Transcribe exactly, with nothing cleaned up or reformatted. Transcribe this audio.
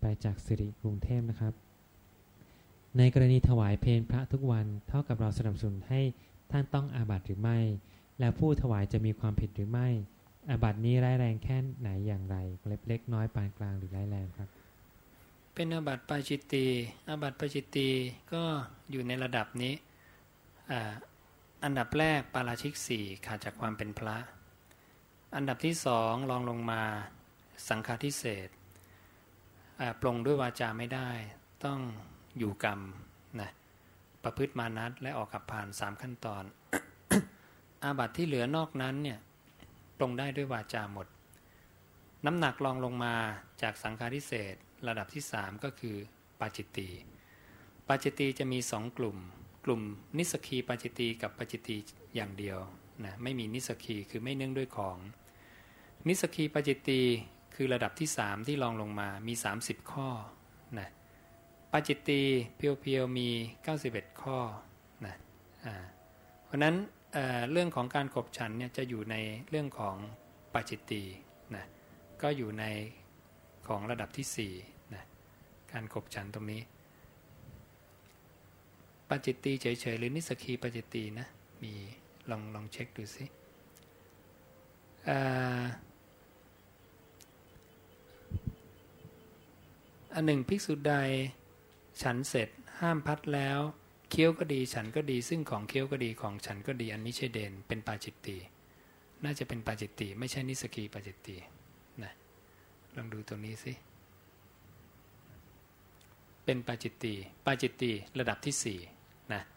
ไปจากสิริกรุงเทพนะครับในกรณีถวายเพลพระทุกวันเท่ากับเราสนับสนุนให้ท่านต้องอาบัติหรือไม่แล้วผู้ถวายจะมีความผิดหรือไม่อาบัตินี้ร้ายแรงแค่ไหนอย่างไรเล็กเล็กน้อยปานกลางหรือร้ายแรงครับเป็นอาบัติปาจิตตีอาบัติปาจิตตีก็อยู่ในระดับนี้อ่าอันดับแรกปาราชิกสี่ขาดจากความเป็นพระอันดับที่สองรองลงมาสังฆาทิเศษปลงด้วยวาจาไม่ได้ต้องอยู่กรรมนะประพฤติมานัตและออกขับผ่านสามขั้นตอน อาบัติที่เหลือนอกนั้นเนี่ยปลงได้ด้วยวาจาหมดน้ำหนักรองลงมาจากสังฆาทิเศษระดับที่สามก็คือปาจิตตีปาจิตตีจะมีสองกลุ่มกลุ่มนิสกีปาจิตตีกับปาจิตตีอย่างเดียวนะไม่มีนิสกีคือไม่เนื่องด้วยของนิสกีปาจิตตีคือระดับที่สามที่รองลงมามีสามสิบข้อนะปาจิตตีเพียวๆมีเก้าสิบเอ็ดข้อนะอ่าเพราะนั้น เอ่อ เรื่องของการขบฉันเนี่ยจะอยู่ในเรื่องของปาจิตตีนะก็อยู่ในของระดับที่สี่นะการขบฉันตรงนี้ปาจิตตีเฉยๆหรือนิสกีปาจิตตีนะมีลองลองเช็คดูสิอันหนึ่งภิกษุใดฉันเสร็จห้ามพัดแล้วเคี้ยวก็ดีฉันก็ดีซึ่งของเคี้ยวก็ดีของฉันก็ดีอันนี้ใช่เด่นเป็นปาจิตตีน่าจะเป็นปาจิตตีไม่ใช่นิสกีปาจิตตีนะลองดูตรงนี้สิเป็นปาจิตตีปาจิตตีระดับที่สี่นะ